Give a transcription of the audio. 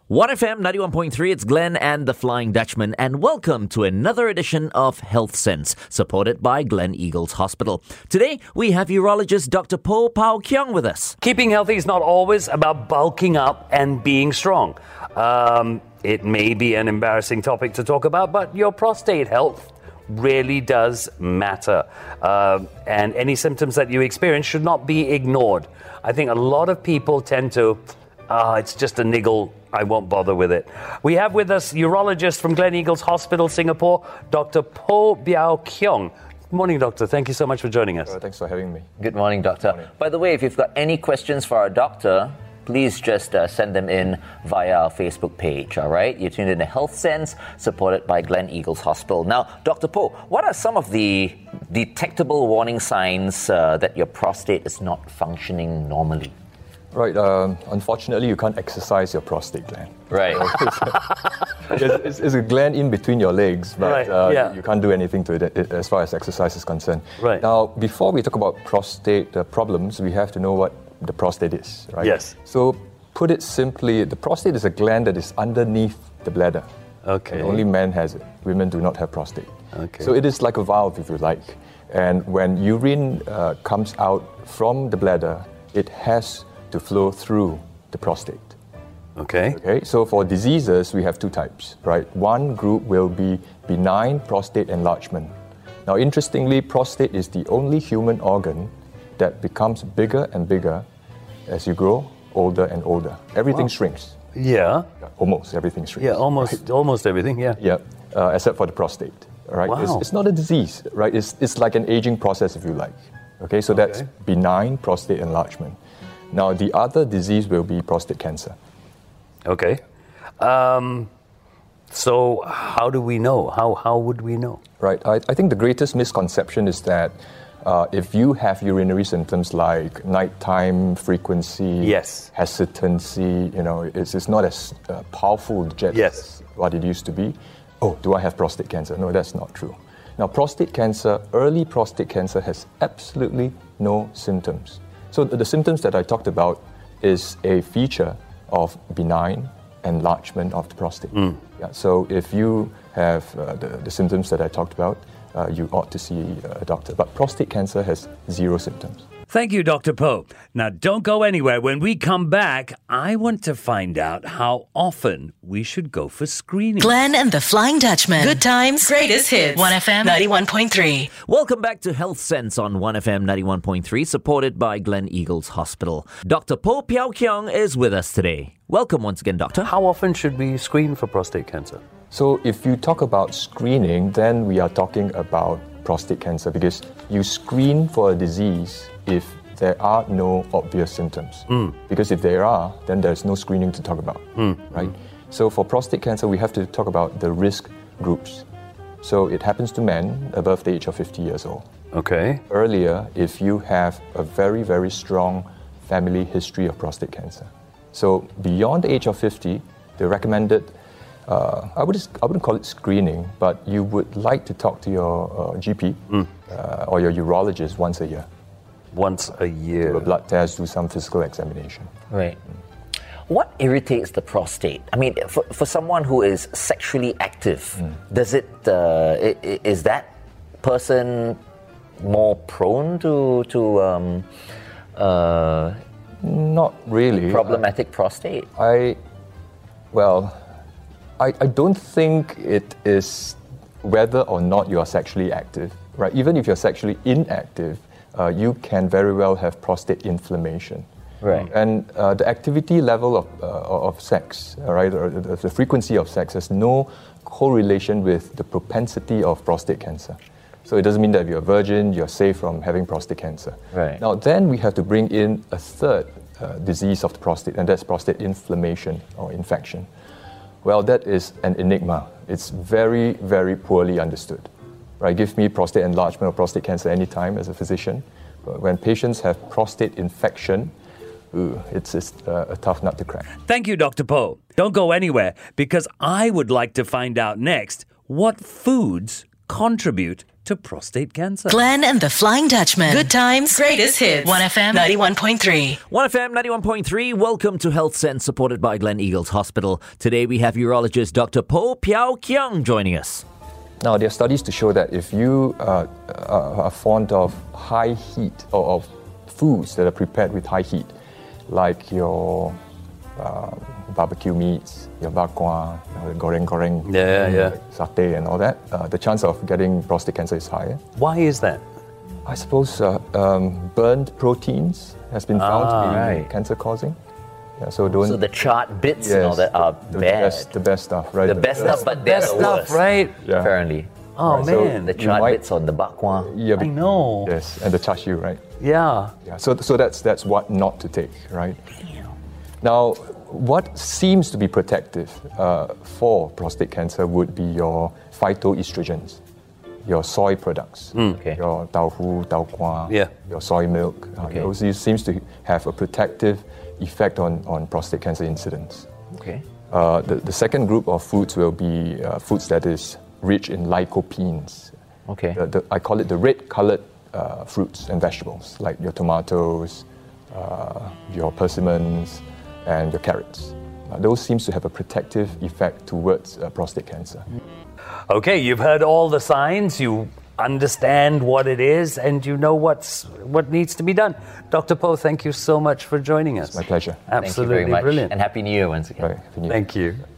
1FM 91.3, it's Glenn and the Flying Dutchman, and welcome to another edition of Health Sense, supported by Glen Eagles Hospital. Today, we have urologist Dr. Po Pao Kiong with us. Keeping healthy is not always about bulking up and being strong. It may be an embarrassing topic to talk about, but your prostate health really does matter. And any symptoms that you experience should not be ignored. I think a lot of people tend to, it's just a niggle, I won't bother with it. We have with us urologist from Glen Eagles Hospital, Singapore, Dr. Po Pao Kiong. Good morning, doctor. Thank you so much for joining us. Thanks for having me. Good morning, doctor. Good morning. By the way, if you've got any questions for our doctor, please just send them in via our Facebook page, all right? You're tuned in to Health Sense, supported by Glen Eagles Hospital. Now, Dr. Po, what are some of the detectable warning signs that your prostate is not functioning normally? Right. Unfortunately, you can't exercise your prostate gland. Right. It's a gland in between your legs, but Right, you can't do anything to it as far as exercise is concerned. Right. Now, before we talk about prostate problems, we have to know what the prostate is, right? Yes. So, put it simply, the prostate is a gland that is underneath the bladder. Okay. And only men has it. Women do not have prostate. Okay. So it is like a valve, if you like. And when urine comes out from the bladder, it has to flow through the prostate. Okay. Okay, so for diseases, we have two types, right? One group will be benign prostate enlargement. Now, interestingly, prostate is the only human organ that becomes bigger and bigger as you grow older and older. Everything shrinks. Yeah. Almost everything shrinks. Yeah, almost everything, yeah. Yeah, except for the prostate. All right, Wow. it's not a disease, right? It's like an aging process, if you like. Okay, so that's benign prostate enlargement. Now, the other disease will be prostate cancer. Okay. So how do we know? How would we know? Right. I think the greatest misconception is that if you have urinary symptoms like nighttime frequency, Yes. hesitancy, it's not as powerful jet Yes. as what it used to be. Oh, do I have prostate cancer? No, that's not true. Now, prostate cancer, early prostate cancer has absolutely no symptoms. So the symptoms that I talked about is a feature of benign enlargement of the prostate. Yeah, so if you have the symptoms that I talked about, you ought to see a doctor. But prostate cancer has zero symptoms. Thank you, Dr. Po. Now, don't go anywhere. When we come back, I want to find out how often we should go for screening. Glenn and the Flying Dutchman. Good times, greatest hits. 1FM 91.3. Welcome back to Health Sense on 1FM 91.3, supported by Glen Eagles Hospital. Dr. Po Pao Kiong is with us today. Welcome once again, doctor. How often should we screen for prostate cancer? So if you talk about screening, then we are talking about prostate cancer because you screen for a disease if there are no obvious symptoms. Because if there are, then there's no screening to talk about, right? So for prostate cancer, we have to talk about the risk groups. So it happens to men above the age of 50 years old. Okay. Earlier, if you have a very, very strong family history of prostate cancer. So beyond the age of 50, the recommended I wouldn't call it screening, but you would like to talk to your GP or your urologist once a year. Once a year. Do a blood test, do some physical examination. Right. What irritates the prostate? I mean, for someone who is sexually active, does it is that person more prone to Not really. problematic prostate? I don't think it is whether or not you are sexually active, right? Even if you're sexually inactive, you can very well have prostate inflammation. Right. And the activity level of sex, right, or the frequency of sex has no correlation with the propensity of prostate cancer. So it doesn't mean that if you're a virgin, you're safe from having prostate cancer. Right. Now, then we have to bring in a third disease of the prostate, and that's prostate inflammation or infection. Well, that is an enigma. It's very, very poorly understood. Right? Give me prostate enlargement or prostate cancer anytime as a physician. But when patients have prostate infection, it's a tough nut to crack. Thank you, Dr. Po. Don't go anywhere, because I would like to find out next what foods contribute to prostate cancer? Glenn and the Flying Dutchman. Good times, greatest hits. 1FM 91.3. 1FM 91.3, welcome to Health Sense, supported by Glen Eagles Hospital. Today we have urologist Dr. Po Piao Kiang joining us. Now, there are studies to show that if you are fond of high heat or of foods that are prepared with high heat, like your barbecue meats, your bakwa, goreng, satay and all that, the chance of getting prostate cancer is higher. Why is that? I suppose burned proteins has been found to be cancer-causing. Yeah, so the charred bits and all that are bad. The best stuff, right? The best stuff, but they're the worst, right? Yeah. Apparently. Oh, man. The charred bits on the bakwa. Yeah, I know. Yes, and the chashu, right? Yeah. Yeah. So that's what not to take, right? Now, what seems to be protective for prostate cancer would be your phytoestrogens, your soy products, your tofu, taokuah, your soy milk. Those seems to have a protective effect on prostate cancer incidence. Okay. The second group of foods will be foods that is rich in lycopenes. Okay. I call it the red-colored fruits and vegetables, like your tomatoes, your persimmons, and your carrots. Those seems to have a protective effect towards prostate cancer. Okay, you've heard all the signs, you understand what it is, and you know what needs to be done. Dr. Po, thank you so much for joining us. It's my pleasure. Absolutely Thank you very much. brilliant. And Happy New Year once again. Right, Happy New Year. Thank you.